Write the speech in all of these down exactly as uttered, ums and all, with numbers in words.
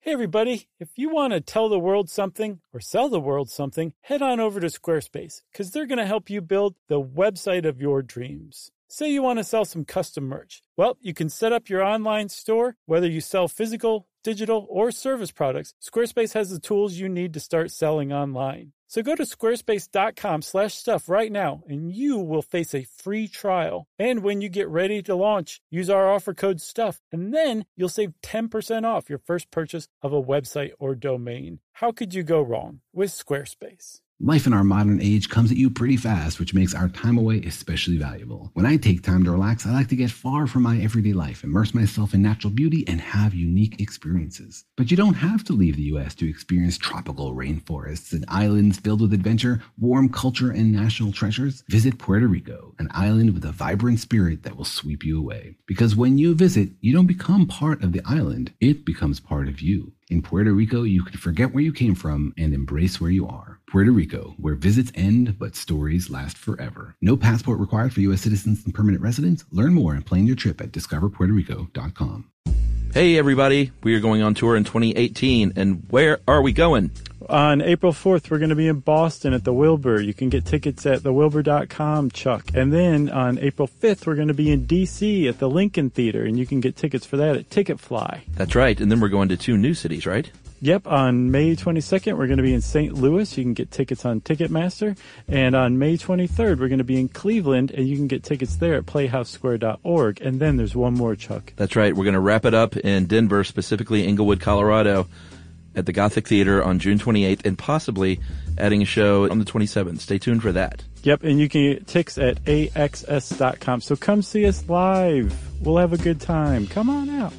Hey everybody, if you want to tell the world something or sell the world something, head on over to Squarespace because they're going to help you build the website of your dreams. Say you want to sell some custom merch. Well, you can set up your online store, whether you sell physical, digital, or service products. Squarespace has the tools you need to start selling online. So go to squarespace.com slash stuff right now, and you will face a free trial. And when you get ready to launch, use our offer code STUFF, and then you'll save ten percent off your first purchase of a website or domain. How could you go wrong with Squarespace? Life in our modern age comes at you pretty fast, which makes our time away especially valuable. When I take time to relax, I like to get far from my everyday life, immerse myself in natural beauty, and have unique experiences. But you don't have to leave the U S to experience tropical rainforests and islands filled with adventure, warm culture, and national treasures. Visit Puerto Rico, an island with a vibrant spirit that will sweep you away. Because when you visit, you don't become part of the island, it becomes part of you. In Puerto Rico, you can forget where you came from and embrace where you are. Puerto Rico, where visits end, but stories last forever. No passport required for U S citizens and permanent residents. Learn more and plan your trip at discover puerto rico dot com. Hey, everybody. We are going on tour in twenty eighteen, and where are we going? On April fourth, we're going to be in Boston at the Wilbur. You can get tickets at the wilbur dot com, Chuck. And then on April fifth, we're going to be in D C at the Lincoln Theater, and you can get tickets for that at Ticketfly. That's right. And then we're going to two new cities, right? Yep. On May twenty-second, we're going to be in Saint Louis. You can get tickets on Ticketmaster. And on May twenty-third, we're going to be in Cleveland, and you can get tickets there at playhouse square dot org. And then there's one more, Chuck. That's right. We're going to wrap it up in Denver, specifically Englewood, Colorado, at the Gothic Theater on June twenty-eighth, and possibly adding a show on the twenty-seventh. Stay tuned for that. Yep, and you can get tickets at A X S dot com. So come see us live. We'll have a good time. Come on out.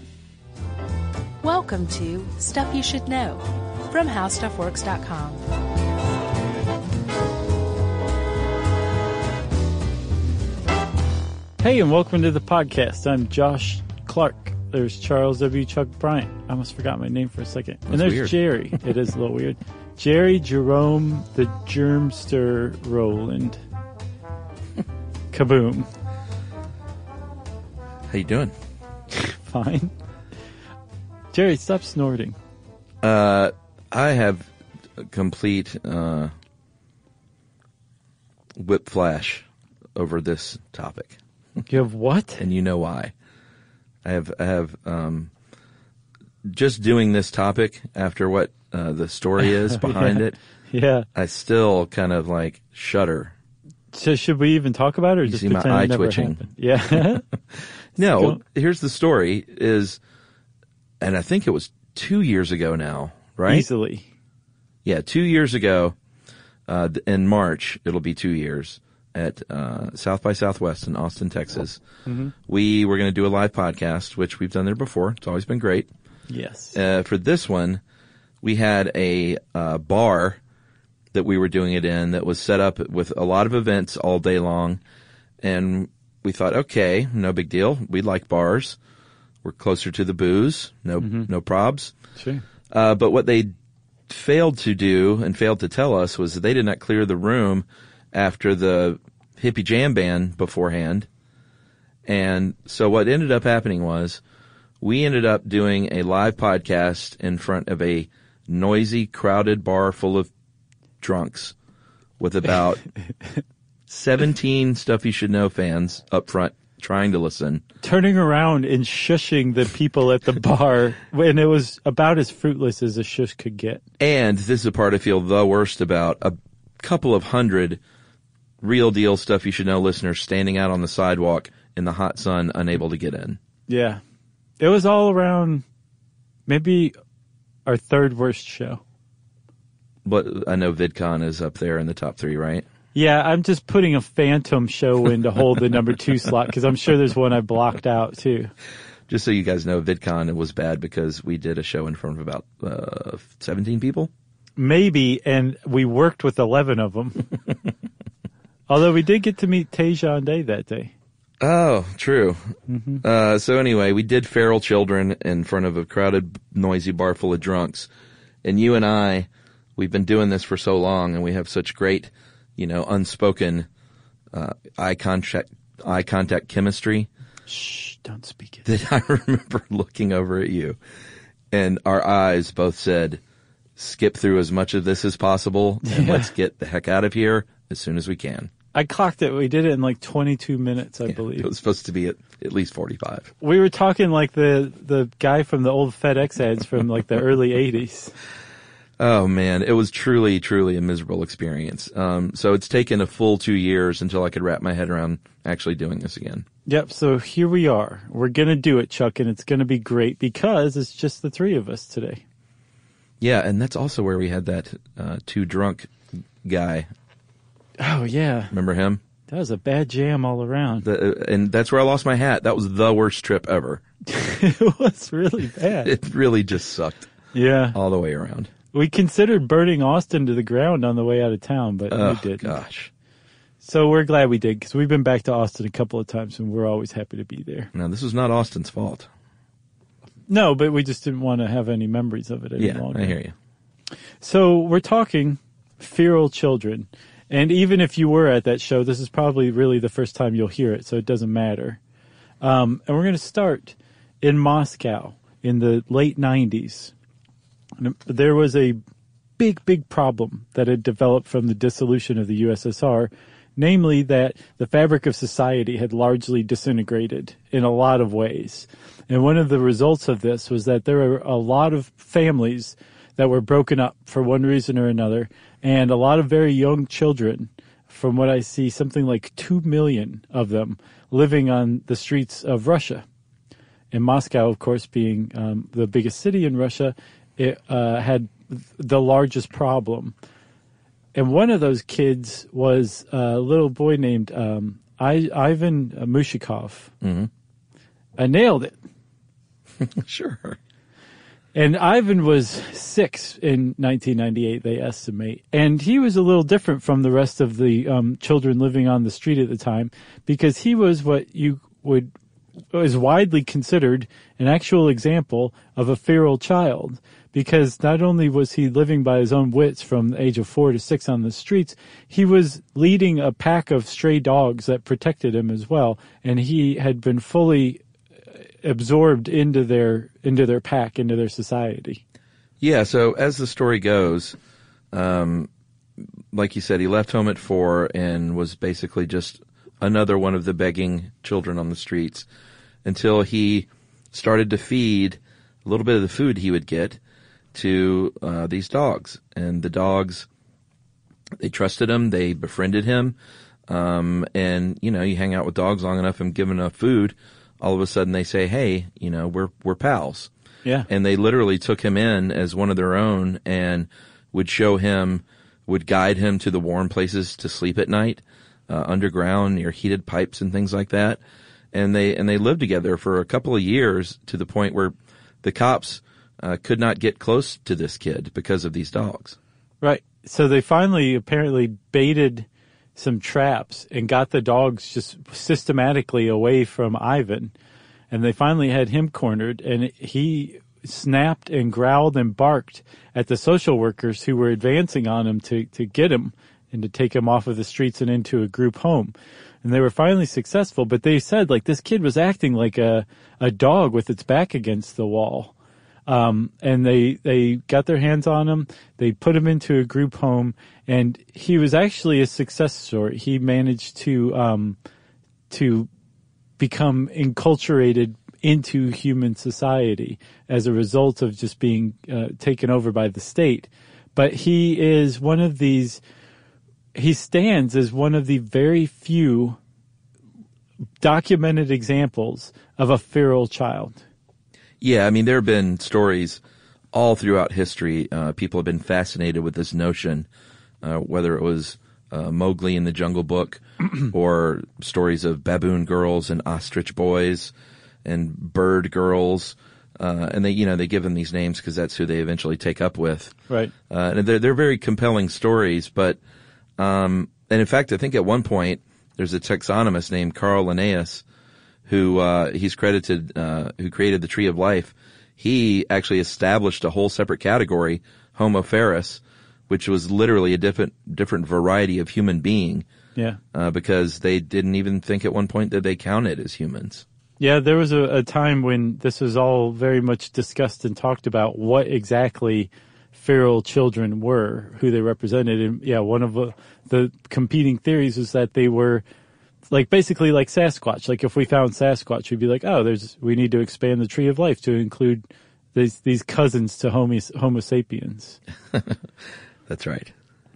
Welcome to Stuff You Should Know from how stuff works dot com. Hey, and welcome to the podcast. I'm Josh Clark. There's Charles W. Chuck Bryant. I almost forgot my name for a second. That's and there's weird. Jerry. It is a little weird. Jerry Jerome the Germster Rowland. Kaboom. How you doing? Fine. Jerry, stop snorting. Uh, I have a complete uh, whip flash over this topic. You have what? And you know why. I have, I have, um, just doing this topic after what uh, the story is behind yeah. it. Yeah. I still kind of like shudder. So should we even talk about it or You just see my pretend eye it never twitching. happened? Yeah. No, Go- here's the story is, and I think it was two years ago now, right? Easily. Yeah, two years ago, uh, in March, it'll be two years, at uh, South by Southwest in Austin, Texas. Mm-hmm. We were going to do a live podcast, which we've done there before. It's always been great. Yes. Uh, for this one, we had a uh, bar that we were doing it in that was set up with a lot of events all day long. And we thought, okay, no big deal. We like bars. We're closer to the booze. No, mm-hmm. no probs. Sure. Uh, but what they failed to do and failed to tell us was that they did not clear the room after the hippie jam band beforehand. And so what ended up happening was we ended up doing a live podcast in front of a noisy, crowded bar full of drunks with about seventeen Stuff You Should Know fans up front trying to listen. Turning around and shushing the people at the bar, and it was about as fruitless as a shush could get. And this is the part I feel the worst about. A couple of hundred real deal Stuff You Should Know listeners standing out on the sidewalk in the hot sun, unable to get in. Yeah. It was all around maybe our third worst show. But I know VidCon is up there in the top three, right? Yeah, I'm just putting a phantom show in to hold the number two slot because I'm sure there's one I blocked out too. Just so you guys know, VidCon was bad because we did a show in front of about uh, seventeen people. Maybe, and we worked with eleven of them. Although we did get to meet Tejan Day that day. Oh, true. Mm-hmm. Uh, so anyway, we did Feral Children in front of a crowded, noisy bar full of drunks. And you and I, we've been doing this for so long, and we have such great, you know, unspoken uh, eye contact, eye contact chemistry. Shh, don't speak it. That I remember looking over at you And our eyes both said, skip through as much of this as possible and Yeah. let's get the heck out of here as soon as we can. I clocked it. We did it in like twenty-two minutes, I Yeah, believe. it was supposed to be at, at least forty-five. We were talking like the, the guy from the old FedEx ads from like the early eighties. Oh man, it was truly, truly a miserable experience. Um, so it's taken a full two years until I could wrap my head around actually doing this again. Yep, so here we are. We're going to do it, Chuck, and it's going to be great because it's just the three of us today. Yeah, and that's also where we had that uh, too drunk guy. Oh, yeah. Remember him? That was a bad jam all around. The, and that's where I lost my hat. That was the worst trip ever. It was really bad. It really just sucked Yeah. all the way around. We considered burning Austin to the ground on the way out of town, but Oh, we didn't. gosh. So we're glad we did because we've been back to Austin a couple of times and we're always happy to be there. Now, this was not Austin's fault. No, but we just didn't want to have any memories of it any Yeah, longer. I hear you. So we're talking feral children. And even if you were at that show, this is probably really the first time you'll hear it, so it doesn't matter. Um, and we're going to start in Moscow in the late nineties. And there was a big, big problem that had developed from the dissolution of the U S S R, namely that the fabric of society had largely disintegrated in a lot of ways. And one of the results of this was that there were a lot of families that were broken up for one reason or another, and a lot of very young children, from what I see, something like two million of them living on the streets of Russia. And Moscow, of course, being um, the biggest city in Russia, it uh, had the largest problem. And one of those kids was a little boy named um, I- Ivan Mushikov. Mm-hmm. I nailed it. Sure. And Ivan was six in nineteen ninety-eight, they estimate. And he was a little different from the rest of the um, children living on the street at the time because he was what you would, is widely considered an actual example of a feral child. Because not only was he living by his own wits from the age of four to six on the streets, he was leading a pack of stray dogs that protected him as well. And he had been fully absorbed into their into their pack, into their society. Yeah, so as the story goes, um, like you said, he left home at four and was basically just another one of the begging children on the streets until he started to feed a little bit of the food he would get to uh, these dogs. And the dogs, they trusted him, they befriended him, um, and, you know, you hang out with dogs long enough and give enough food, all of a sudden they say, hey, you know, we're we're pals. Yeah. And they literally took him in as one of their own and would show him, would guide him to the warm places to sleep at night, uh, underground near heated pipes and things like that. And they and they lived together for a couple of years to the point where the cops uh, could not get close to this kid because of these dogs. Right. So they finally apparently baited some traps and got the dogs just systematically away from Ivan. And they finally had him cornered, and he snapped and growled and barked at the social workers who were advancing on him to, to get him and to take him off of the streets and into a group home. And they were finally successful, but they said, like, this kid was acting like a, a dog with its back against the wall. Um, and they, they got their hands on him. They put him into a group home, and he was actually a success story. He managed to, um, to become enculturated into human society as a result of just being uh, taken over by the state. But he is one of these, he stands as one of the very few documented examples of a feral child. Yeah, I mean, there have been stories all throughout history. Uh, people have been fascinated with this notion, uh, whether it was uh, Mowgli in the Jungle Book or stories of baboon girls and ostrich boys and bird girls. Uh, and they, you know, they give them these names because that's who they eventually take up with. Right. Uh, and they're, they're very compelling stories, but, um, and in fact, I think at one point there's a taxonomist named Carl Linnaeus who, uh, he's credited, uh, who created the Tree of Life. He actually established a whole separate category, Homo ferus, which was literally a different, different variety of human being. Yeah. Uh, because they didn't even think at one point that they counted as humans. Yeah, there was a, a time when this was all very much discussed and talked about what exactly feral children were, who they represented. And yeah, one of the, the competing theories was that they were like basically like Sasquatch. Like if we found Sasquatch, we'd be like, oh, there's we need to expand the tree of life to include these these cousins to Homo, Homo sapiens. That's right.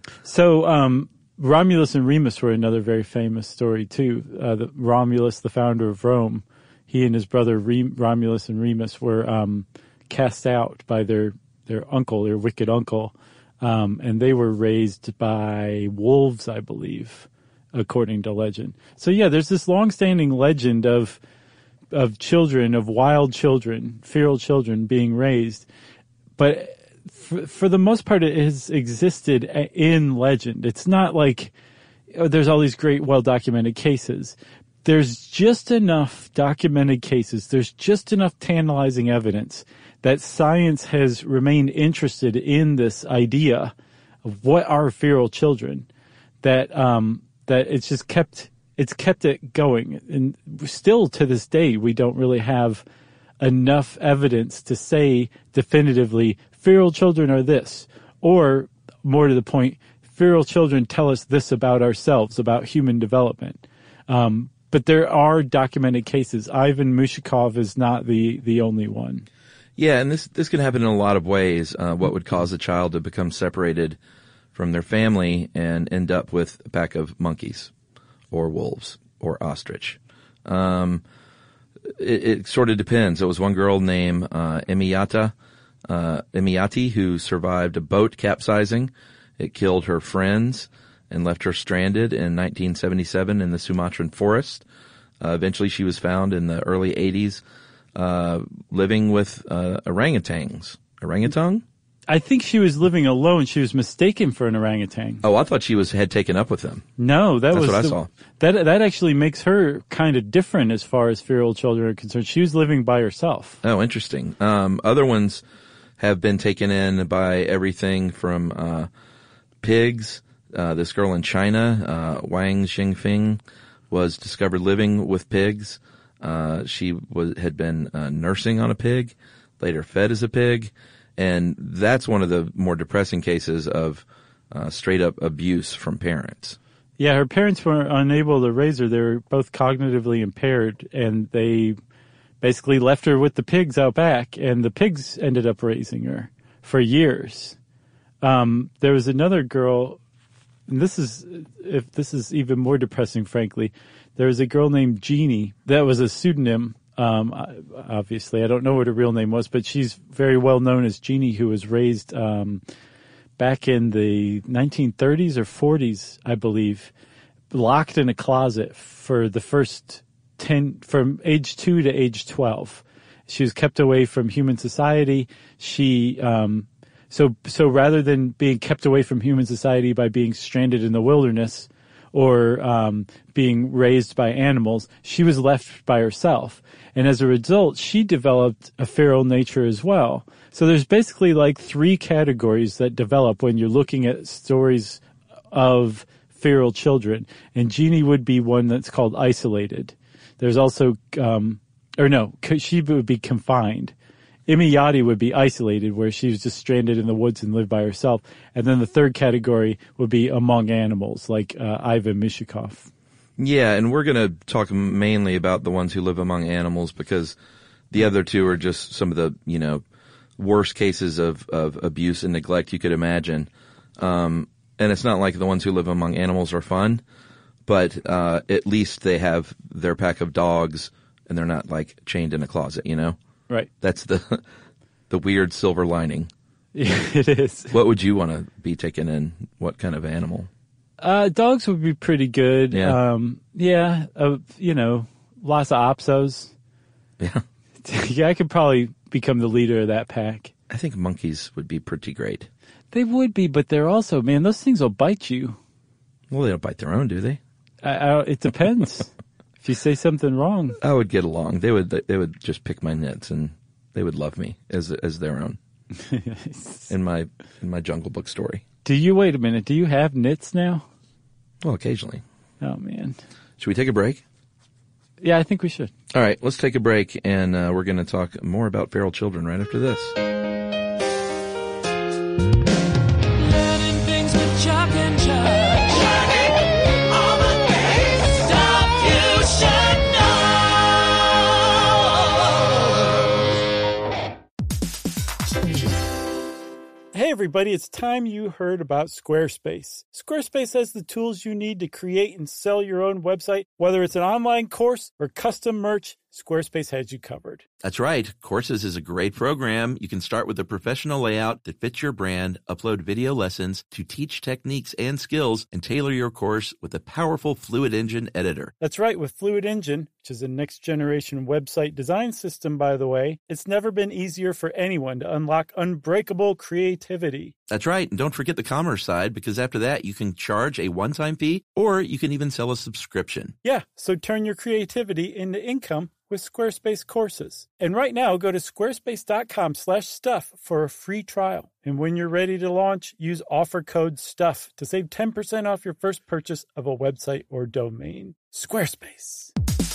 So um, Romulus and Remus were another very famous story too. Uh, the, Romulus, the founder of Rome, he and his brother Rem- Romulus and Remus were um, cast out by their their uncle, their wicked uncle, um, and they were raised by wolves, I believe, according to legend. So yeah, there's this long-standing legend of of children, of wild children, feral children being raised, but for, for the most part, it has existed in legend. It's not like oh, there's all these great, well-documented cases. There's just enough documented cases. There's just enough tantalizing evidence that science has remained interested in this idea of what are feral children, that um, that it's just kept it's kept it going. And still to this day, we don't really have enough evidence to say definitively feral children are this, or more to the point, feral children tell us this about ourselves, about human development. Um, but there are documented cases. Ivan Mushakov is not the, the only one. Yeah, and this this can happen in a lot of ways. Uh, what would cause a child to become separated from their family and end up with a pack of monkeys or wolves or ostrich? Um, it, it sort of depends. There was one girl named uh, Emiyata, uh, Emiyati who survived a boat capsizing. It killed her friends and left her stranded in nineteen seventy-seven in the Sumatran forest. Uh, eventually she was found in the early eighties uh, living with uh, orangutans. Orangutan? I think she was living alone. She was mistaken for an orangutan. Oh, I thought she was had taken up with them. No, that That's was what I the, saw. That that actually makes her kind of different as far as feral children are concerned. She was living by herself. Oh, interesting. Um, other ones have been taken in by everything from uh, pigs. Uh, this girl in China, uh, Wang Xingfing, was discovered living with pigs. Uh, she was had been uh, nursing on a pig, later fed as a pig. And that's one of the more depressing cases of uh, straight-up abuse from parents. Yeah, her parents were unable to raise her. They were both cognitively impaired, and they basically left her with the pigs out back, and the pigs ended up raising her for years. Um, there was another girl, and this is, if this is even more depressing, frankly, there was a girl named Jeannie that was a pseudonym. Um, obviously, I don't know what her real name was, but she's very well known as Jeannie, who was raised um, back in the nineteen thirties or forties, I believe, locked in a closet for the first ten, from age two to age twelve. She was kept away from human society. She, um, so so rather than being kept away from human society by being stranded in the wilderness or um, being raised by animals, she was left by herself. And as a result, she developed a feral nature as well. So there's basically like three categories that develop when you're looking at stories of feral children. And Jeannie would be one that's called isolated. There's also, um, or no, she would be confined. Emiyati would be isolated, where she was just stranded in the woods and lived by herself. And then the third category would be among animals, like uh, Ivan Mushakov. Yeah, and we're going to talk mainly about the ones who live among animals because the other two are just some of the, you know, worst cases of, of abuse and neglect you could imagine. Um, and it's not like the ones who live among animals are fun, but uh, at least they have their pack of dogs and they're not, like, chained in a closet, you know? Right. That's the the weird silver lining. Yeah, it is. What would you want to be taken in? What kind of animal? Uh, dogs would be pretty good. Yeah. Um, yeah, uh, you know, lots of opsos. Yeah. Yeah, I could probably become the leader of that pack. I think monkeys would be pretty great. They would be, but they're also, man, those things will bite you. Well, they don't bite their own, do they? I, I, it depends. If you say something wrong. I would get along. They would they would just pick my nits and they would love me as as their own. in my in my Jungle Book story. Do you, wait a minute, do you have nits now? Well, occasionally. Oh, man. Should we take a break? Yeah, I think we should. All right, let's take a break, and uh, we're going to talk more about feral children right after this. Learning things with Chuck and Chuck. Chuck, all the things, stuff you should know. Hey everybody, it's time you heard about Squarespace. Squarespace has the tools you need to create and sell your own website. Whether it's an online course or custom merch, Squarespace has you covered. That's right. Courses is a great program. You can start with a professional layout that fits your brand, upload video lessons to teach techniques and skills, and tailor your course with a powerful Fluid Engine editor. That's right. With Fluid Engine, which is a next-generation website design system, by the way, it's never been easier for anyone to unlock unbreakable creativity. That's right. And don't forget the commerce side, because after that, you can charge a one-time fee, or you can even sell a subscription. Yeah, so turn your creativity into income with Squarespace courses. And right now, go to squarespace.com slash stuff for a free trial. And when you're ready to launch, use offer code STUFF to save ten percent off your first purchase of a website or domain. Squarespace.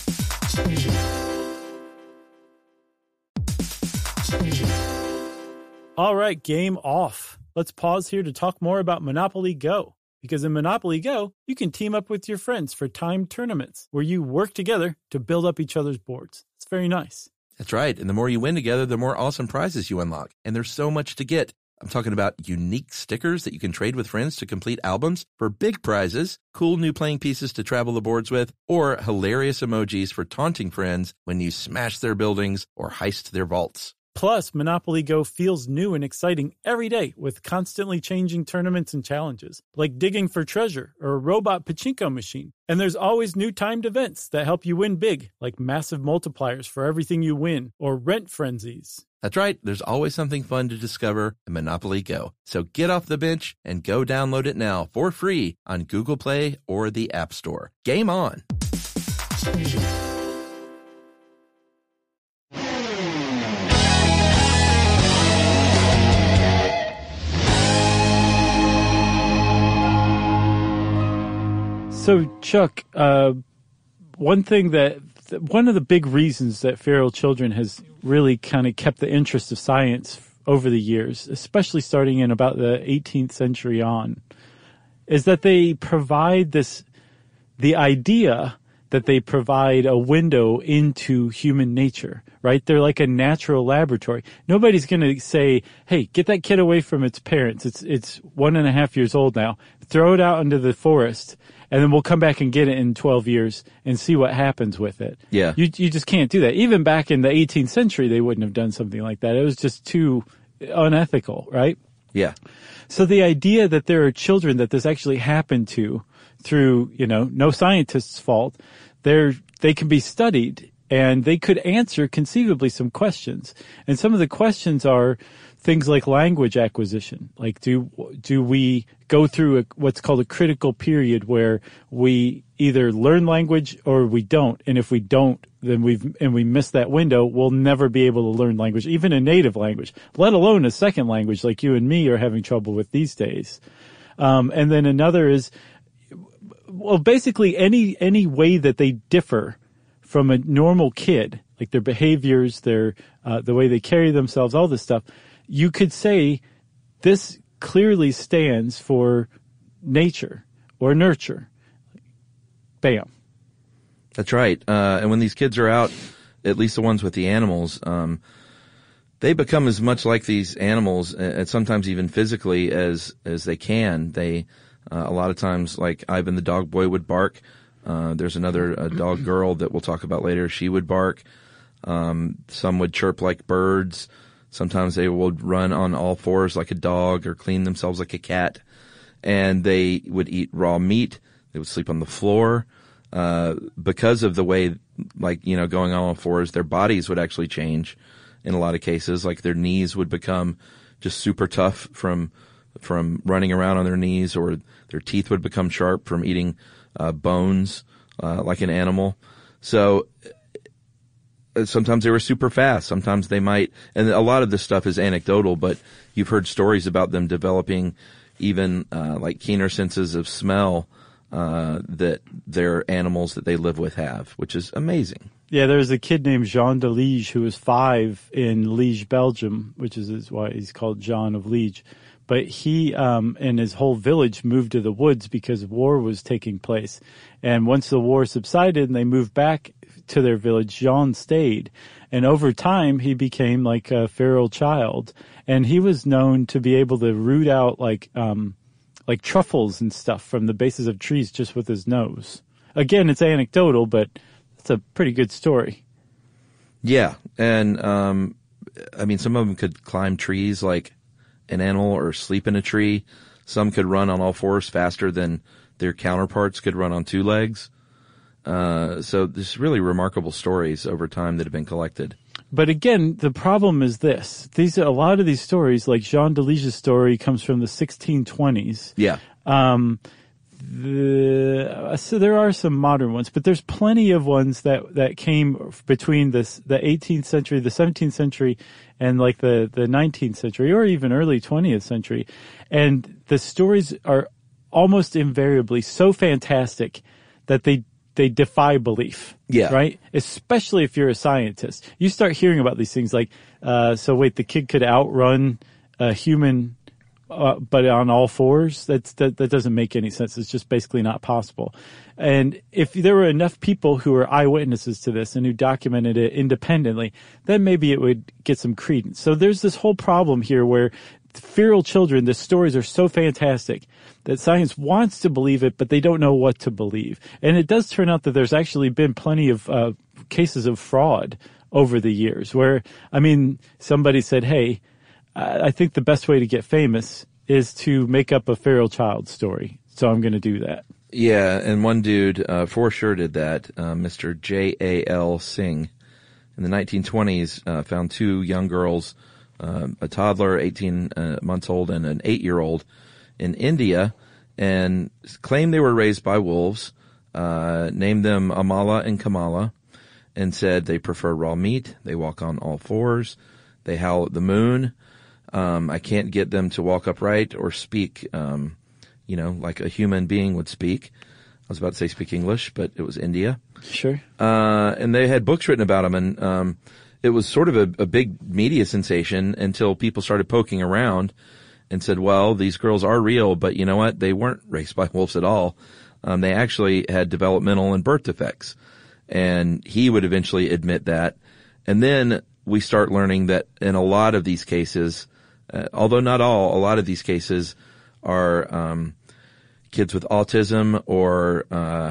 All right, game off. Let's pause here to talk more about Monopoly Go. Because in Monopoly Go, you can team up with your friends for timed tournaments where you work together to build up each other's boards. It's very nice. That's right. And the more you win together, the more awesome prizes you unlock. And there's so much to get. I'm talking about unique stickers that you can trade with friends to complete albums for big prizes, cool new playing pieces to travel the boards with, or hilarious emojis for taunting friends when you smash their buildings or heist their vaults. Plus, Monopoly Go feels new and exciting every day with constantly changing tournaments and challenges, like digging for treasure or a robot pachinko machine. And there's always new timed events that help you win big, like massive multipliers for everything you win or rent frenzies. That's right. There's always something fun to discover in Monopoly Go. So get off the bench and go download it now for free on Google Play or the App Store. Game on! So, Chuck, uh, one thing that, one of the big reasons that feral children has really kind of kept the interest of science over the years, especially starting in about the eighteenth century on, is that they provide this, the idea that they provide a window into human nature, right? They're like a natural laboratory. Nobody's going to say, hey, get that kid away from its parents. It's, it's one and a half years old now. Throw it out into the forest. And then we'll come back and get it in twelve years and see what happens with it. Yeah. You you just can't do that. Even back in the eighteenth century, they wouldn't have done something like that. It was just too unethical, right? Yeah. So the idea that there are children that this actually happened to through, you know, no scientist's fault, they're, they can be studied and they could answer conceivably some questions. And some of the questions are things like language acquisition. Like, do do we go through a, what's called a critical period where we either learn language or we don't? And if we don't, then we've and we miss that window, we'll never be able to learn language, even a native language, let alone a second language like you and me are having trouble with these days. Um, and then another is, well, basically any any way that they differ from a normal kid, like their behaviors, their uh, the way they carry themselves, all this stuff. You could say this clearly stands for nature or nurture. Bam. That's right. Uh, and when these kids are out, at least the ones with the animals, um, they become as much like these animals, and sometimes even physically, as as they can. They uh, a lot of times, like Ivan the dog boy would bark. Uh, there's another a dog girl that we'll talk about later. She would bark. Um, some would chirp like birds. Sometimes they would run on all fours like a dog or clean themselves like a cat. And they would eat raw meat. They would sleep on the floor. Uh, because of the way, like, you know, going on all fours, their bodies would actually change in a lot of cases. Like their knees would become just super tough from, from running around on their knees, or their teeth would become sharp from eating, uh, bones, uh, like an animal. So, sometimes they were super fast. Sometimes they might, and a lot of this stuff is anecdotal, but you've heard stories about them developing even uh, like keener senses of smell uh, that their animals that they live with have, which is amazing. Yeah, there's a kid named Jean de Liege who was five in Liege, Belgium, which is why he's called John of Liege. But he um, and his whole village moved to the woods because war was taking place. And once the war subsided and they moved back to their village, Jean stayed. And over time, he became like a feral child. And he was known to be able to root out like um, like truffles and stuff from the bases of trees just with his nose. Again, it's anecdotal, but it's a pretty good story. Yeah, and um, I mean, some of them could climb trees like an animal or sleep in a tree. Some could run on all fours faster than their counterparts could run on two legs. Uh, so there's really remarkable stories over time that have been collected. But again, the problem is this. These a lot of these stories, like Jean de Liege's story, comes from the sixteen twenties. Yeah. Um, the, so there are some modern ones, but there's plenty of ones that, that came between this, the eighteenth century, the seventeenth century, and like the, the nineteenth century, or even early twentieth century. And the stories are almost invariably so fantastic that they they defy belief. Yeah. Right? Especially if you're a scientist. You start hearing about these things like, uh, so wait, the kid could outrun a human, uh, but on all fours? That's, that, that doesn't make any sense. It's just basically not possible. And if there were enough people who were eyewitnesses to this and who documented it independently, then maybe it would get some credence. So there's this whole problem here where feral children, the stories are so fantastic that science wants to believe it, but they don't know what to believe. And it does turn out that there's actually been plenty of uh, cases of fraud over the years where, I mean, somebody said, hey, I think the best way to get famous is to make up a feral child story. So I'm going to do that. Yeah, and one dude uh, for sure did that, uh, Mister J A L Singh. In the nineteen twenties, uh, found two young girls, uh, a toddler, eighteen uh, months old, and an eight-year-old in India, and claimed they were raised by wolves, uh, named them Amala and Kamala, and said they prefer raw meat, they walk on all fours, they howl at the moon. Um, I can't get them to walk upright or speak, um, you know, like a human being would speak. I was about to say speak English, but it was India. Sure. Uh, and they had books written about them, and um, it was sort of a, a big media sensation until people started poking around and said, well, these girls are real, but you know what? They weren't raised by wolves at all. Um, they actually had developmental and birth defects. And he would eventually admit that. And then we start learning that in a lot of these cases, uh, although not all, a lot of these cases are um, kids with autism or uh,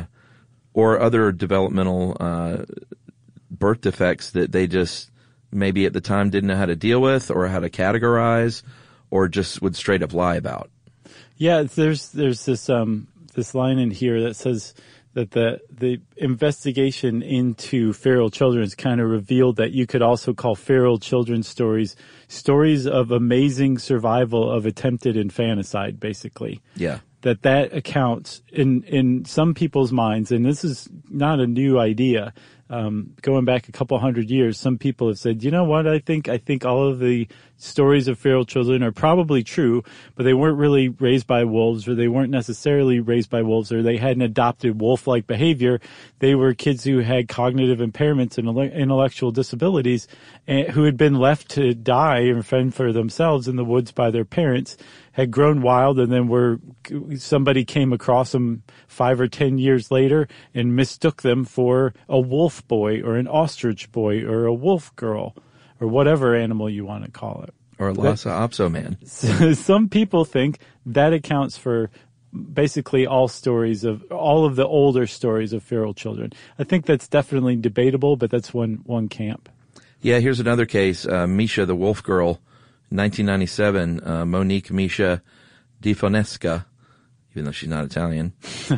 or other developmental uh, birth defects that they just maybe at the time didn't know how to deal with or how to categorize or just would straight up lie about. Yeah, there's there's this um this line in here that says that the the investigation into feral children has kind of revealed that you could also call feral children's stories stories of amazing survival of attempted infanticide, basically. Yeah. That that accounts in in some people's minds, and this is not a new idea. Um, going back a couple hundred years, some people have said, you know what, I think, I think all of the stories of feral children are probably true, but they weren't really raised by wolves, or they weren't necessarily raised by wolves, or they had an adopted wolf-like behavior. They were kids who had cognitive impairments and intellectual disabilities, and who had been left to die and fend for themselves in the woods by their parents, had grown wild, and then were somebody came across them five or ten years later and mistook them for a wolf boy or an ostrich boy or a wolf girl or whatever animal you want to call it. Or a Lhasa Apso man. So some people think that accounts for basically all stories of all of the older stories of feral children. I think that's definitely debatable, but that's one one camp. Yeah, here's another case. Uh, Misha, the wolf girl, nineteen ninety-seven, uh, Monique Misha Di Fonesca, even though she's not Italian.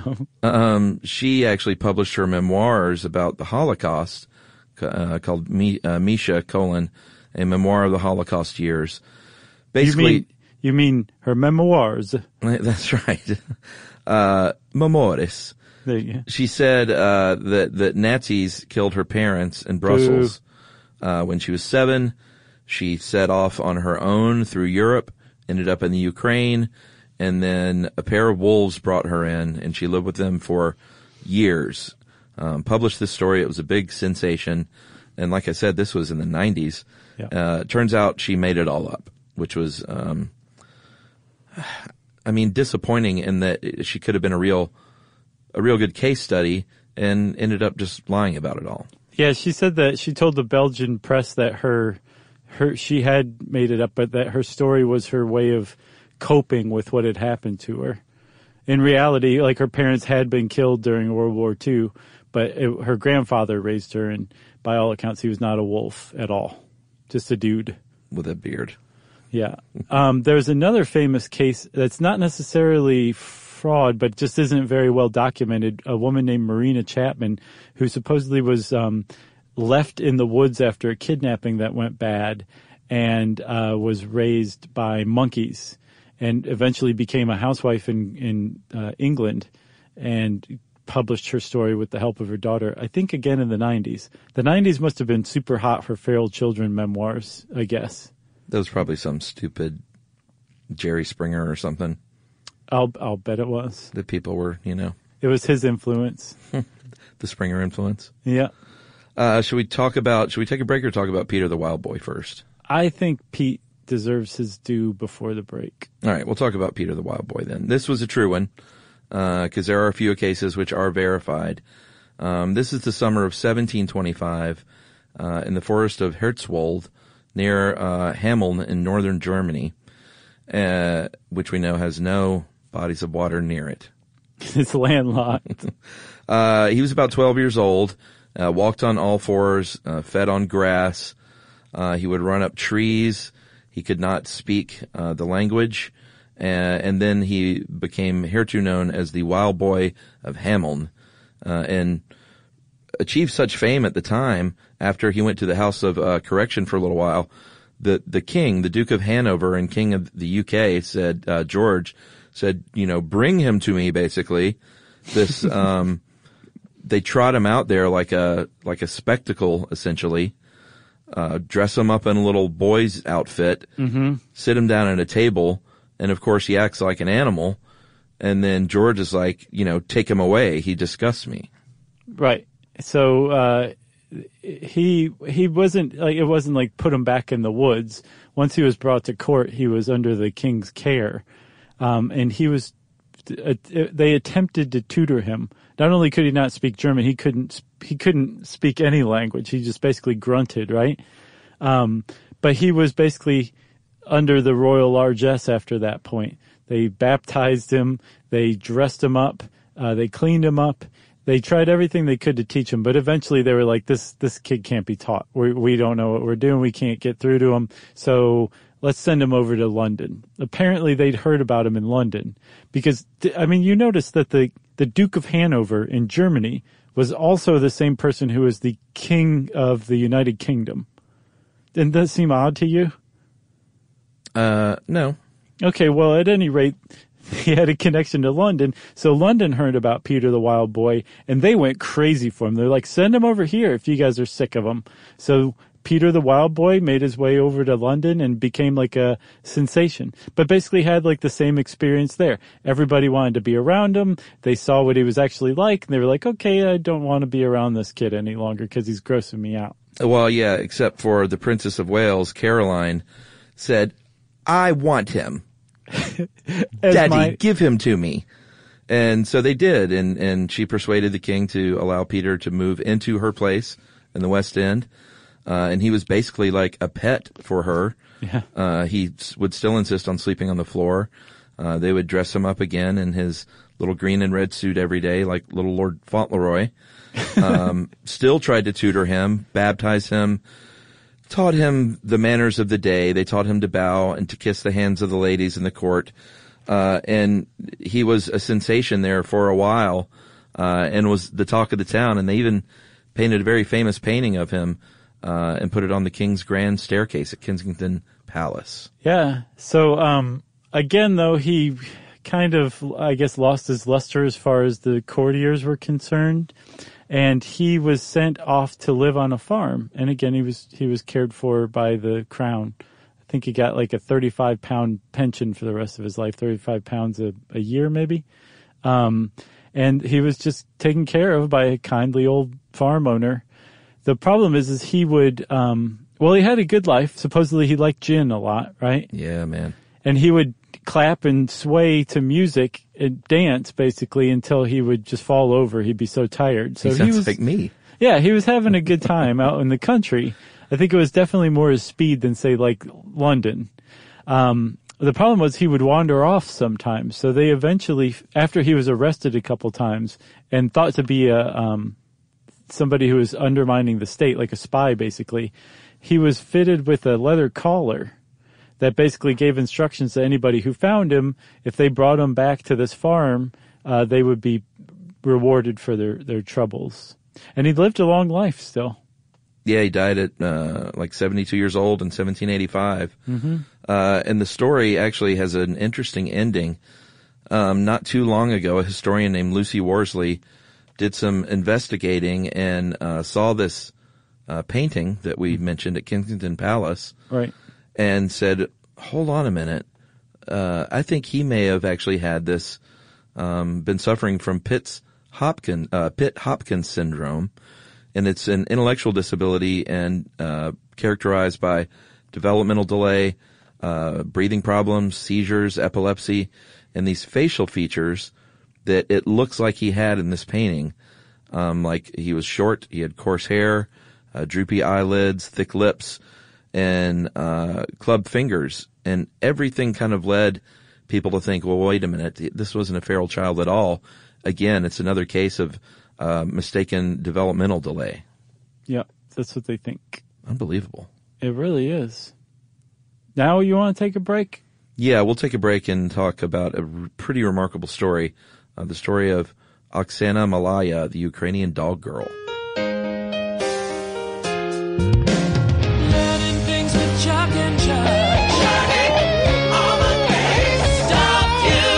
um, she actually published her memoirs about the Holocaust, uh, called Mi- uh, Misha, colon, a memoir of the Holocaust years. Basically, you mean, you mean her memoirs? That's right. Uh, memoires. There you go. She said, uh, that, that Nazis killed her parents in Brussels, uh, when she was seven. She set off on her own through Europe, ended up in the Ukraine, and then a pair of wolves brought her in, and she lived with them for years. Um, published this story. It was a big sensation. And like I said, this was in the nineties. Yeah. Uh, turns out she made it all up, which was, um, I mean, disappointing in that she could have been a real, a real good case study and ended up just lying about it all. Yeah, she said that she told the Belgian press that her, her, she had made it up, but that her story was her way of coping with what had happened to her. In reality, like her parents had been killed during World War Two, but it, her grandfather raised her, and by all accounts, he was not a wolf at all. Just a dude. With a beard. Yeah. Um, there's another famous case that's not necessarily fraud, but just isn't very well documented. A woman named Marina Chapman, who supposedly was um, left in the woods after a kidnapping that went bad and uh, was raised by monkeys and eventually became a housewife in, in uh, England and published her story with the help of her daughter, I think again in the nineties. The nineties must have been super hot for feral children memoirs, I guess. That was probably some stupid Jerry Springer or something. I'll I'll bet it was. That people were, you know. It was his influence. The Springer influence. Yeah. Uh, should we talk about, should we take a break or talk about Peter the Wild Boy first? I think Pete deserves his due before the break. All right, we'll talk about Peter the Wild Boy then. This was a true one, because uh, there are a few cases which are verified. Um, this is the summer of seventeen twenty-five uh, in the forest of Herzwald near uh, Hameln in northern Germany, uh, which we know has no bodies of water near it. It's landlocked. uh, he was about twelve years old, uh, walked on all fours, uh, fed on grass. Uh, he would run up trees. He could not speak uh, the language. Uh, and then he became hereto known as the Wild Boy of Hameln, uh, and achieved such fame at the time after he went to the House of uh, Correction for a little while. The the king, the Duke of Hanover and King of the U K, said, uh, George, said, you know, bring him to me, basically. This, um, they trot him out there like a, like a spectacle, essentially. Uh, dress him up in a little boy's outfit, mm-hmm. sit him down at a table, and of course he acts like an animal. And then George is like, you know, take him away. He disgusts me. Right. So, uh, he, he wasn't like, it wasn't like put him back in the woods. Once he was brought to court, he was under the king's care. Um, and he was, uh, they attempted to tutor him. Not only could he not speak German, he couldn't, he couldn't speak any language. He just basically grunted, right? Um, but he was basically under the royal largesse after that point. They baptized him. They dressed him up. Uh, they cleaned him up. They tried everything they could to teach him, but eventually they were like, this, this kid can't be taught. We, we don't know what we're doing. We can't get through to him. So let's send him over to London. Apparently they'd heard about him in London because, I mean, you notice that the, the Duke of Hanover in Germany was also the same person who was the king of the United Kingdom. Didn't that seem odd to you? Uh, no. Okay, well, at any rate, he had a connection to London, so London heard about Peter the Wild Boy, and they went crazy for him. They're like, send him over here if you guys are sick of him. So Peter the Wild Boy made his way over to London and became like a sensation, but basically had like the same experience there. Everybody wanted to be around him. They saw what he was actually like, and they were like, okay, I don't want to be around this kid any longer because he's grossing me out. Well, yeah, except for the Princess of Wales, Caroline, said, I want him. Daddy, my- give him to me. And so they did, and, and she persuaded the king to allow Peter to move into her place in the West End. Uh, and he was basically like a pet for her. Yeah. Uh, he would still insist on sleeping on the floor. Uh, they would dress him up again in his little green and red suit every day, like little Lord Fauntleroy. Um, still tried to tutor him, baptize him, taught him the manners of the day. They taught him to bow and to kiss the hands of the ladies in the court. Uh, and he was a sensation there for a while, uh, and was the talk of the town. And they even painted a very famous painting of him, uh, and put it on the King's Grand Staircase at Kensington Palace. Yeah. So, um, again, though, he kind of, I guess, lost his luster as far as the courtiers were concerned. And he was sent off to live on a farm. And again, he was, he was cared for by the crown think he got like a thirty-five pound pension for the rest of his life, thirty-five pounds a, a year maybe. Um, and he was just taken care of by a kindly old farm owner. The problem is, is he would, um, well, he had a good life. Supposedly he liked gin a lot, right? Yeah, man. And he would clap and sway to music and dance basically until he would just fall over. He'd be so tired. So he he, sounds was like me. Yeah, he was having a good time out in the country. I think it was definitely more his speed than say like London. Um, the problem was he would wander off sometimes. So they eventually, after he was arrested a couple times and thought to be a, um, somebody who was undermining the state, like a spy basically, he was fitted with a leather collar that basically gave instructions to anybody who found him. If they brought him back to this farm, uh, they would be rewarded for their, their troubles. And he lived a long life still. Yeah, he died at uh, like seventy-two years old in seventeen eighty-five. Mm-hmm. Uh, and the story actually has an interesting ending. Um, not too long ago, a historian named Lucy Worsley did some investigating and uh, saw this uh, painting that we mentioned at Kensington Palace. Right. And said, hold on a minute. Uh, I think he may have actually had this, um, been suffering from Pitt's Hopkins, uh, Pitt-Hopkins syndrome. And it's an intellectual disability and, uh, characterized by developmental delay, uh, breathing problems, seizures, epilepsy, and these facial features that it looks like he had in this painting. Um, like he was short, he had coarse hair, uh, droopy eyelids, thick lips, and uh club fingers, and everything kind of led people to think, well, wait a minute, this wasn't a feral child at all. Again, it's another case of uh mistaken developmental delay. Yeah, that's what they think. Unbelievable. It really is. Now you want to take a break? Yeah, we'll take a break and talk about a r- pretty remarkable story, uh, the story of Oksana Malaya, the Ukrainian dog girl. Chuck and Chuck. Chucking all the things. Stuff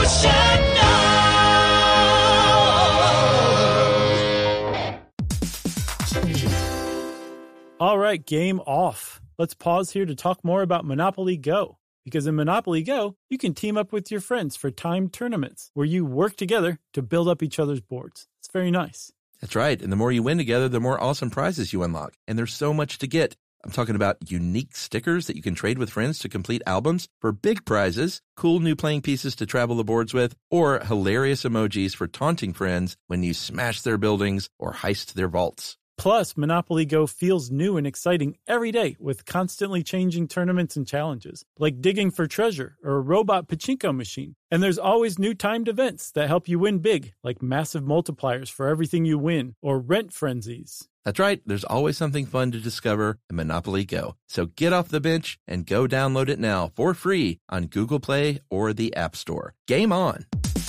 you should know. All right, game off. Let's pause here to talk more about Monopoly Go. Because in Monopoly Go, you can team up with your friends for timed tournaments where you work together to build up each other's boards. It's very nice. That's right. And the more you win together, the more awesome prizes you unlock. And there's so much to get. I'm talking about unique stickers that you can trade with friends to complete albums for big prizes, cool new playing pieces to travel the boards with, or hilarious emojis for taunting friends when you smash their buildings or heist their vaults. Plus, Monopoly Go feels new and exciting every day with constantly changing tournaments and challenges, like digging for treasure or a robot pachinko machine. And there's always new timed events that help you win big, like massive multipliers for everything you win or rent frenzies. That's right. There's always something fun to discover in Monopoly Go. So get off the bench and go download it now for free on Google Play or the App Store. Game on!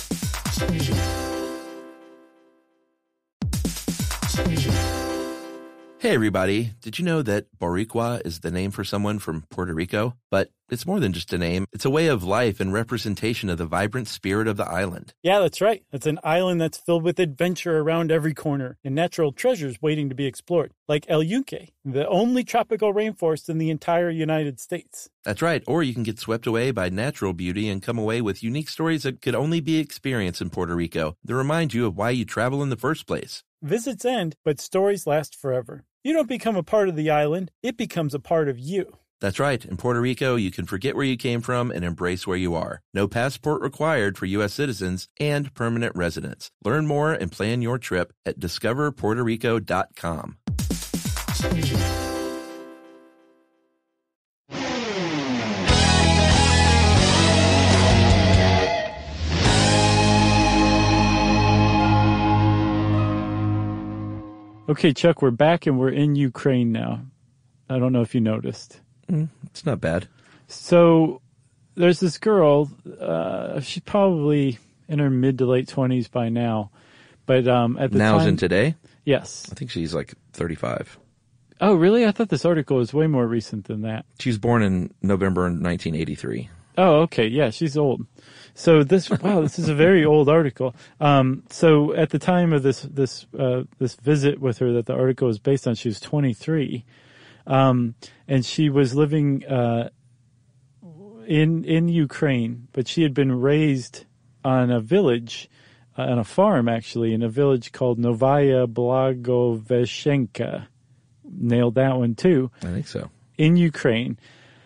Hey everybody, did you know that Boricua is the name for someone from Puerto Rico? But it's more than just a name. It's a way of life and representation of the vibrant spirit of the island. Yeah, that's right. It's an island that's filled with adventure around every corner and natural treasures waiting to be explored, like El Yunque, the only tropical rainforest in the entire United States. That's right. Or you can get swept away by natural beauty and come away with unique stories that could only be experienced in Puerto Rico that remind you of why you travel in the first place. Visits end, but stories last forever. You don't become a part of the island, it becomes a part of you. That's right. In Puerto Rico, you can forget where you came from and embrace where you are. No passport required for U S citizens and permanent residents. Learn more and plan your trip at discover puerto rico dot com. Okay, Chuck, we're back and we're in Ukraine now. I don't know if you noticed. Mm, it's not bad. So there's this girl, uh, she's probably in her mid to late twenties by now. But um, at the Now's time... in today? Yes. I think she's like thirty-five. Oh, really? I thought this article was way more recent than that. She was born in November nineteen eighty-three. Oh, okay. Yeah, she's old. So this, wow, this is a very old article. Um, so at the time of this, this, uh, this visit with her that the article was based on, she was twenty-three. Um, and she was living, uh, in in Ukraine, but she had been raised on a village, uh, on a farm actually, in a village called Novaya Blagoveshenka. Nailed that one too. I think so. In Ukraine.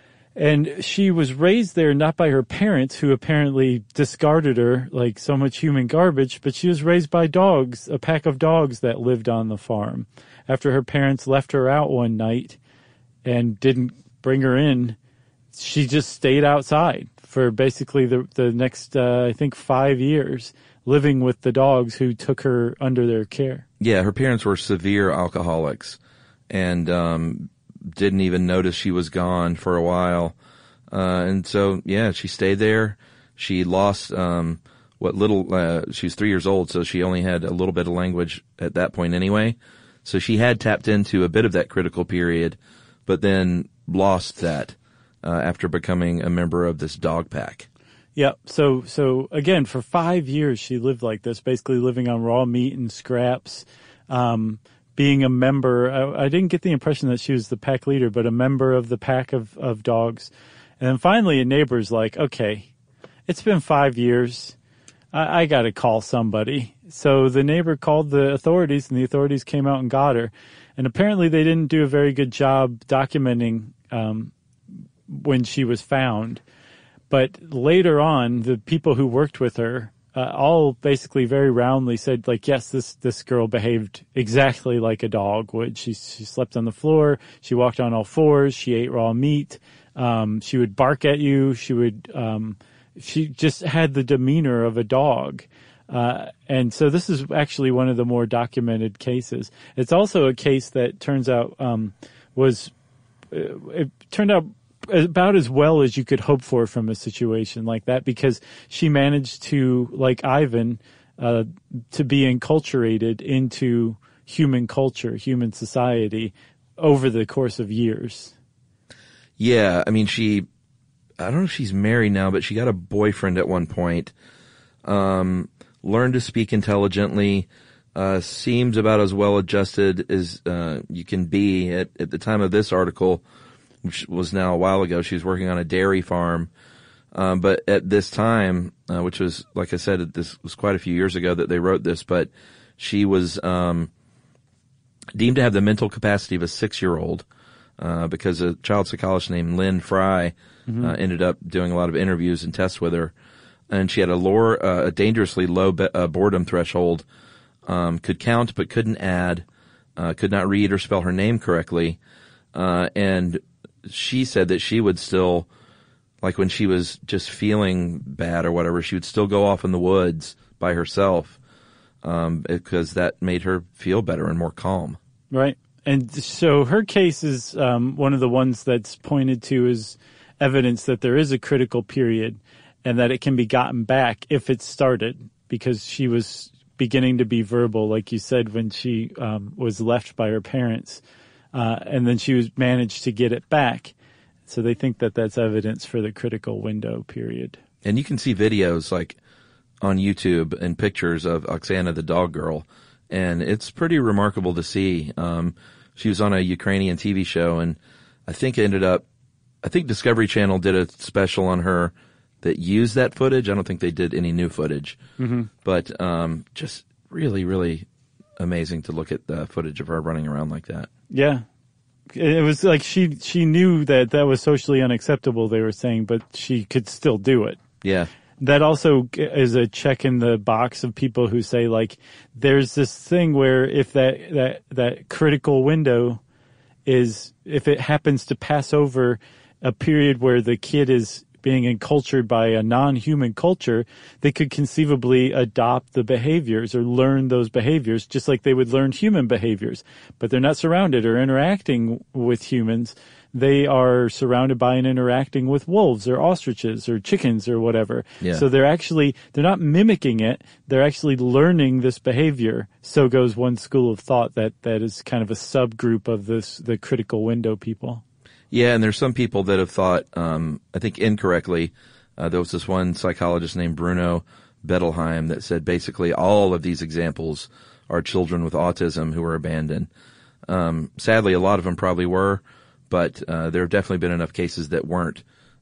And she was raised there not by her parents, who apparently discarded her like so much human garbage, but she was raised by dogs, a pack of dogs that lived on the farm. After her parents left her out one night and didn't bring her in, she just stayed outside for basically the the next, uh, I think, five years, living with the dogs who took her under their care. Yeah, her parents were severe alcoholics and um didn't even notice she was gone for a while. Uh, and so, yeah, she stayed there. She lost, um, what little, uh, she was three years old, so she only had a little bit of language at that point anyway. So she had tapped into a bit of that critical period, but then lost that, uh, after becoming a member of this dog pack. Yeah. So, so again, for five years, she lived like this, basically living on raw meat and scraps. Um, being a member, I, I didn't get the impression that she was the pack leader, but a member of the pack of, of dogs. And then finally a neighbor's like, okay, it's been five years. I, I got to call somebody. So the neighbor called the authorities, and the authorities came out and got her. And apparently they didn't do a very good job documenting um, when she was found. But later on, the people who worked with her Uh, all basically very roundly said, like, yes, this, this girl behaved exactly like a dog would. She, she slept on the floor. She walked on all fours. She ate raw meat. Um, she would bark at you. She would, um, she just had the demeanor of a dog. Uh, and so this is actually one of the more documented cases. It's also a case that turns out, um, was, it turned out about as well as you could hope for from a situation like that, because she managed to, like Ivan, uh, to be enculturated into human culture, human society over the course of years. Yeah. I mean, she, I don't know if she's married now, but she got a boyfriend at one point, um, learned to speak intelligently, uh, seems about as well adjusted as, uh, you can be at, at the time of this article, which was now a while ago. She was working on a dairy farm. Um, but at this time, uh, which was, like I said, this was quite a few years ago that they wrote this, but she was, um, deemed to have the mental capacity of a six-year-old, uh, because a child psychologist named Lynn Fry, mm-hmm. uh, ended up doing a lot of interviews and tests with her. And she had a lower, uh, a dangerously low be- uh, boredom threshold, um, could count but couldn't add, uh, could not read or spell her name correctly. Uh, and she said that she would still, like when she was just feeling bad or whatever, she would still go off in the woods by herself, um, because that made her feel better and more calm. Right. And so her case is um, one of the ones that's pointed to as evidence that there is a critical period and that it can be gotten back if it's started, because she was beginning to be verbal, like you said, when she um, was left by her parents. Uh, and then she was managed to get it back. So they think that that's evidence for the critical window period. And you can see videos like on YouTube and pictures of Oksana the dog girl, and it's pretty remarkable to see. Um, she was on a Ukrainian T V show, and I think it ended up, I think Discovery Channel did a special on her that used that footage. I don't think they did any new footage, mm-hmm. but um, just really, really amazing to look at the footage of her running around like that. Yeah. It was like she she knew that that was socially unacceptable, they were saying, but she could still do it. Yeah. That also is a check in the box of people who say, like, there's this thing where if that, that, that critical window is, if it happens to pass over a period where the kid is being encultured by a non-human culture, they could conceivably adopt the behaviors or learn those behaviors just like they would learn human behaviors. But they're not surrounded or interacting with humans. They are surrounded by and interacting with wolves or ostriches or chickens or whatever. Yeah. So they're actually, they're not mimicking it. They're actually learning this behavior. So goes one school of thought that, that is kind of a subgroup of this, the critical window people. Yeah, and there's some people that have thought, um, I think incorrectly, uh, there was this one psychologist named Bruno Bettelheim that said basically all of these examples are children with autism who were abandoned. Um, sadly, a lot of them probably were, but uh, there have definitely been enough cases that weren't.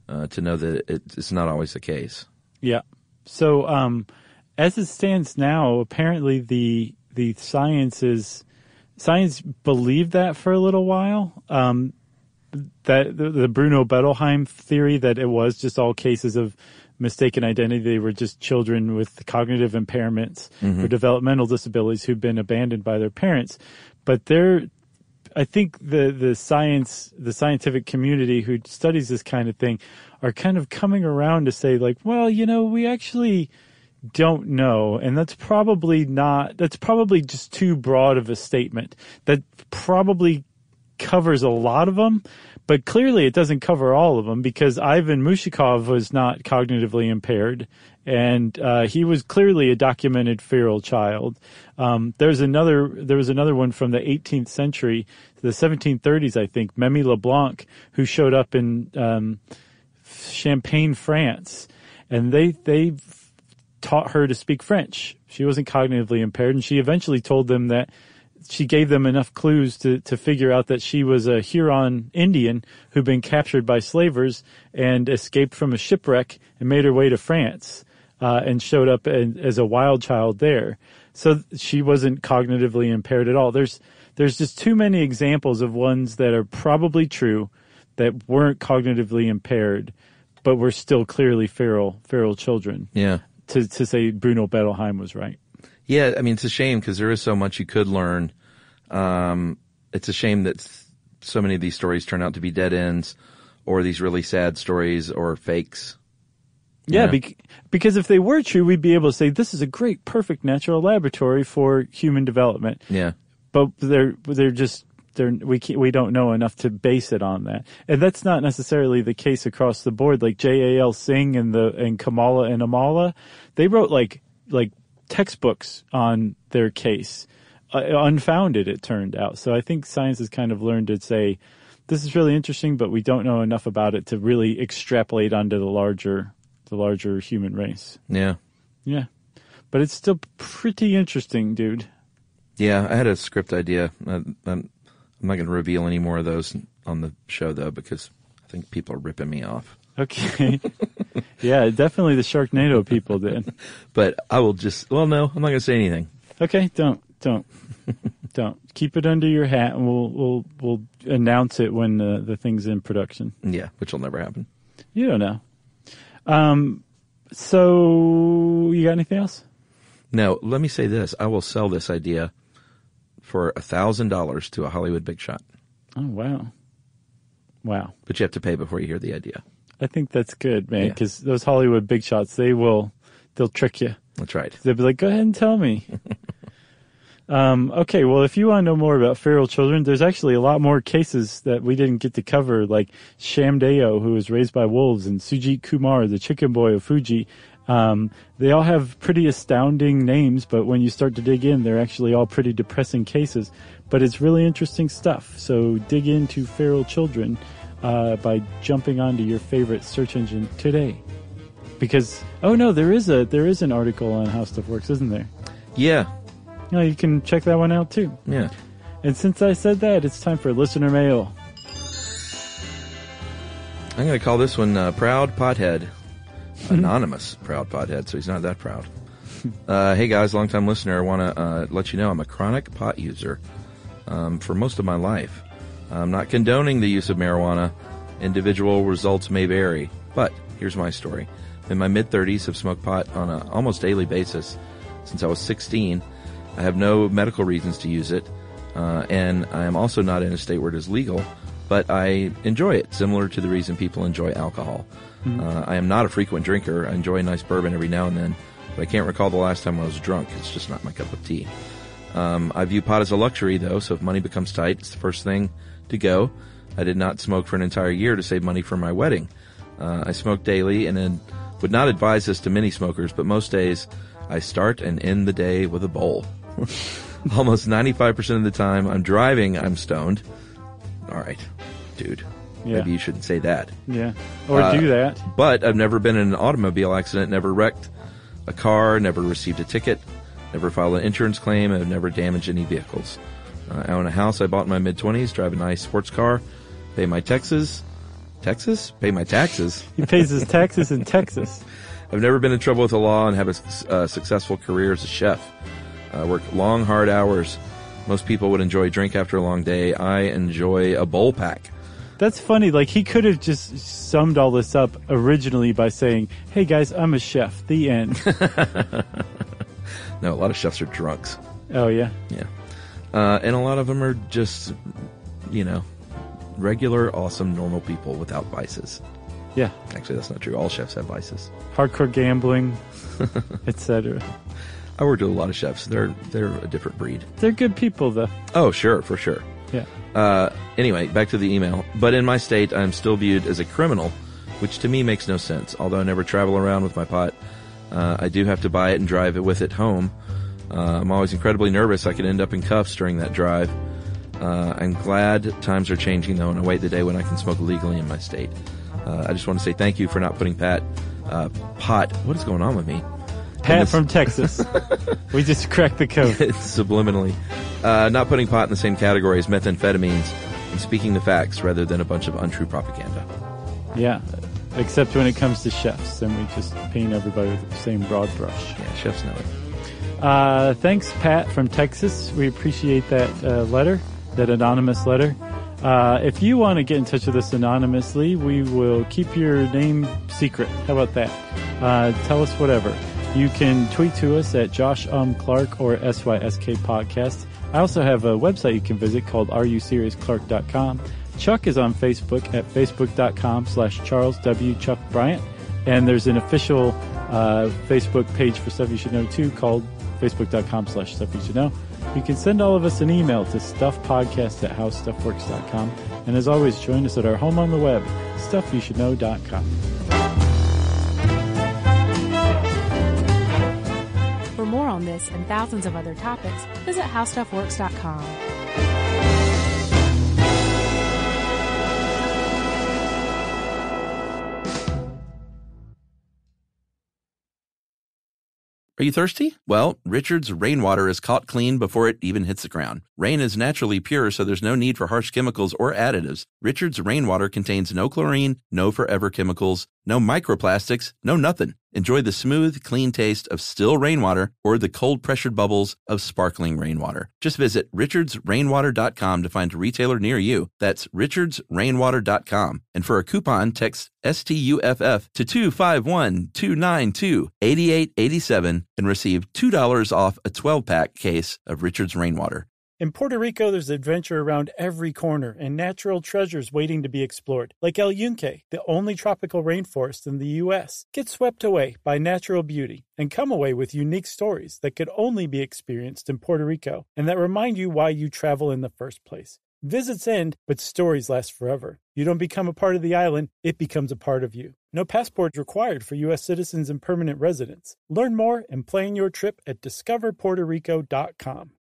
uh, to know that it, it's not always the case. Yeah. So, um, as it stands now, apparently the the science is science believed that for a little while. Um, that the, the Bruno Bettelheim theory that it was just all cases of mistaken identity. They were just children with cognitive impairments Mm-hmm. or developmental disabilities who'd been abandoned by their parents. But they're, I think the, the science, the scientific community who studies this kind of thing are kind of coming around to say like, well, you know, we actually don't know. And that's probably not, that's probably just too broad of a statement. That probably covers a lot of them, but clearly it doesn't cover all of them because Ivan Mushikov was not cognitively impaired, and uh, he was clearly a documented feral child. Um, there's another, there was another one from the eighteenth century, the seventeen thirties, I think, Memy LeBlanc, who showed up in um, Champagne, France, and they they taught her to speak French. She wasn't cognitively impaired, and she eventually told them that she gave them enough clues to, to figure out that she was a Huron Indian who'd been captured by slavers and escaped from a shipwreck and made her way to France, uh, and showed up in, as a wild child there. So she wasn't cognitively impaired at all. There's, there's just too many examples of ones that are probably true that weren't cognitively impaired, but were still clearly feral, feral children. Yeah. To, to say Bruno Bettelheim was right. Yeah, I mean, it's a shame because there is so much you could learn. Um, it's a shame that so many of these stories turn out to be dead ends or these really sad stories or fakes. Yeah, know? bec- because if they were true, we'd be able to say this is a great, perfect natural laboratory for human development. Yeah. But they're they're just they're we can't, we don't know enough to base it on that, and that's not necessarily the case across the board. Like J A L Singh and the and Kamala and Amala, they wrote like like. textbooks on their case, uh, unfounded, it turned out. So I think science has kind of learned to say, this is really interesting, but we don't know enough about it to really extrapolate onto the larger, the larger human race. Yeah. Yeah. But it's still pretty interesting, dude. Yeah, I had a script idea. I, I'm, I'm not going to reveal any more of those on the show, though, because I think people are ripping me off. Okay. Yeah, definitely the Sharknado people did. But I will just, well, no, I'm not going to say anything. Okay, don't, don't, don't. Keep it under your hat, and we'll we'll we'll announce it when the the thing's in production. Yeah, which will never happen. You don't know. Um, so you got anything else? No, let me say this. I will sell this idea for a thousand dollars to a Hollywood big shot. Oh, wow. Wow. But you have to pay before you hear the idea. I think that's good, man, Yeah. because those Hollywood big shots, they will, they'll trick you. That's right. They'll be like, go ahead and tell me. um, okay, well, if you want to know more about feral children, there's actually a lot more cases that we didn't get to cover, like Shamdeo, who was raised by wolves, and Sujit Kumar, the chicken boy of Fuji. Um, they all have pretty astounding names, but when you start to dig in, they're actually all pretty depressing cases. But it's really interesting stuff. So dig into feral children uh, by jumping onto your favorite search engine today. Because, oh no, there is a there is an article on How Stuff Works, isn't there? Yeah. No, you can check that one out too. Yeah. And since I said that, it's time for listener mail. I'm going to call this one uh, Proud Pothead. Anonymous Proud Pothead, so he's not that proud. Uh, hey guys, long-time listener. I want to uh, let you know I'm a chronic pot user um, for most of my life. I'm not condoning the use of marijuana. Individual results may vary, but here's my story. In my mid-thirties, I've smoked pot on an almost daily basis since I was sixteen. I have no medical reasons to use it, uh, and I am also not in a state where it is legal, but I enjoy it, similar to the reason people enjoy alcohol. Mm-hmm. Uh, I am not a frequent drinker. I enjoy a nice bourbon every now and then, but I can't recall the last time I was drunk. It's just not my cup of tea. Um, I view pot as a luxury, though, so if money becomes tight, it's the first thing to go. I did not smoke for an entire year to save money for my wedding. Uh, I smoke daily and then would not advise this to many smokers, but most days I start and end the day with a bowl. Almost ninety-five percent of the time I'm driving, I'm stoned. All right, dude. Yeah. Maybe you shouldn't say that. Yeah. Or Uh, do that. But I've never been in an automobile accident, never wrecked a car, never received a ticket, never filed an insurance claim, and have never damaged any vehicles. Uh, I own a house I bought in my mid-twenties, drive a nice sports car, pay my taxes, Texas? Pay my taxes. He pays his taxes in Texas. I've never been in trouble with the law and have a uh, successful career as a chef. I work long, hard hours. Most people would enjoy a drink after a long day. I enjoy a bowl pack. That's funny. Like, he could have just summed all this up originally by saying, hey, guys, I'm a chef. The end. No, a lot of chefs are drunks. Oh, yeah? Yeah. Uh, and a lot of them are just, you know, regular, awesome, normal people without vices. Yeah. Actually, that's not true. All chefs have vices. Hardcore gambling, et cetera. I worked with a lot of chefs. They're they're a different breed. They're good people, though. Oh, sure, for sure. Yeah. Uh, anyway, back to the email. But in my state, I'm still viewed as a criminal, which to me makes no sense. Although I never travel around with my pot, uh, I do have to buy it and drive it with it home. Uh, I'm always incredibly nervous I could end up in cuffs during that drive. Uh, I'm glad times are changing, though, and I wait the day when I can smoke legally in my state. Uh, I just want to say thank you for not putting Pat, uh, pot, what is going on with me? Pat this, from Texas. We just cracked the code. Subliminally. Uh, not putting pot in the same category as methamphetamines and speaking the facts rather than a bunch of untrue propaganda. Yeah, except when it comes to chefs, then we just paint everybody with the same broad brush. Yeah, chefs know it. Uh, thanks, Pat from Texas. We appreciate that uh, letter, that anonymous letter. Uh, if you want to get in touch with us anonymously, we will keep your name secret. How about that? Uh, tell us whatever. You can tweet to us at Josh Um Clark or S Y S K Podcast. I also have a website you can visit called are you serious clark dot com. Chuck is on Facebook at facebook.com slash Charles W. Chuck Bryant. And there's an official uh, Facebook page for Stuff You Should Know, too, called facebook.com slash Stuff You Should Know. You can send all of us an email to stuffpodcast at howstuffworks dot com. And as always, join us at our home on the web, stuff you should know dot com. For more on this and thousands of other topics, visit how stuff works dot com. Are you thirsty? Well, Richard's Rainwater is caught clean before it even hits the ground. Rain is naturally pure, so there's no need for harsh chemicals or additives. Richard's Rainwater contains no chlorine, no forever chemicals, no microplastics, no nothing. Enjoy the smooth, clean taste of still rainwater or the cold-pressured bubbles of sparkling rainwater. Just visit richards rainwater dot com to find a retailer near you. That's richards rainwater dot com. And for a coupon, text S T U F F to two five one, two nine two, eight eight eight seven and receive two dollars off a twelve-pack case of Richard's Rainwater. In Puerto Rico, there's adventure around every corner and natural treasures waiting to be explored, like El Yunque, the only tropical rainforest in the U S. Get swept away by natural beauty and come away with unique stories that could only be experienced in Puerto Rico and that remind you why you travel in the first place. Visits end, but stories last forever. You don't become a part of the island, it becomes a part of you. No passport required for U S citizens and permanent residents. Learn more and plan your trip at discover puerto rico dot com.